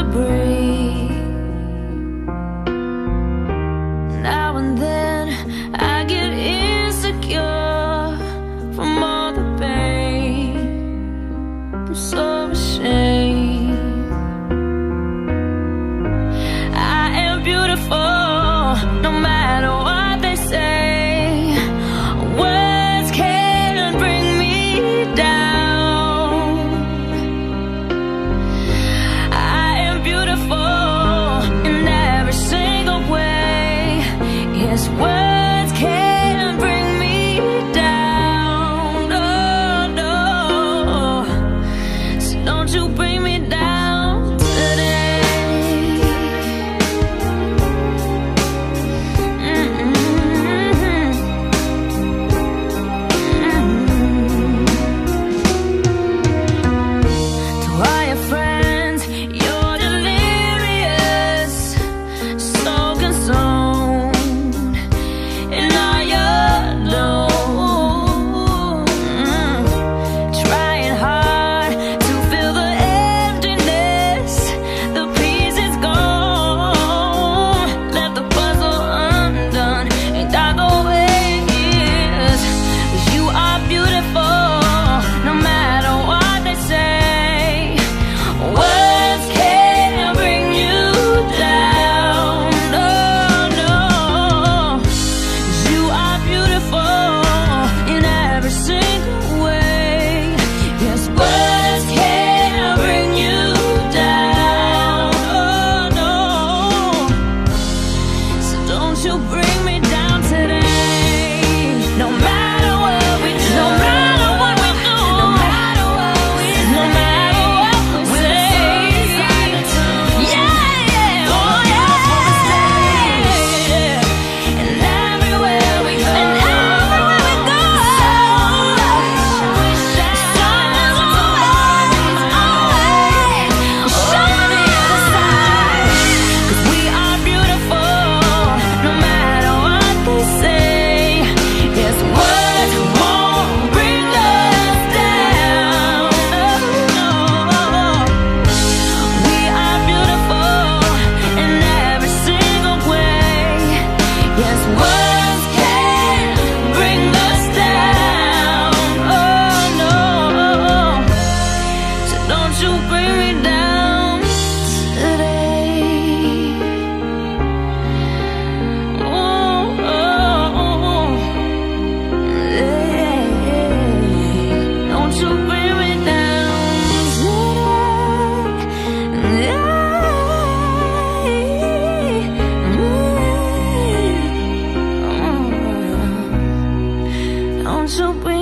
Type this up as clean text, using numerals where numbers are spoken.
breathe. Now and then I get insecure from all the pain. I'm so ashamed. I am beautiful, no matter what they say. Words can't bring me down. I am beautiful in every single way. Yes, words can't bring me down. Oh no, so don't you bring me down today. To all your friends, you're delirious, so consumed in all your doom. Trying hard to fill the emptiness, the pieces gone. Left the puzzle undone and dug away years. 'Cause you are beautiful, no matter what they say. Words can't bring you down. No, no. 'Cause you are beautiful in every single way. Yes, words can't bring you down. Oh no, so don't you bring me down today. No matter what we do, no matter what we do, no matter what we say, no matter what we say. Yeah, yeah, oh yeah. And everywhere we go, and everywhere we go, sun is always on the other side. 'Cause we are beautiful, no matter what they say. Yes, words won't bring us down. We are beautiful in every single way. Yes, words can't bring us down. Oh no, so don't you bring me down today. Oh, yeah. Don't you bring me down today. Don't you bring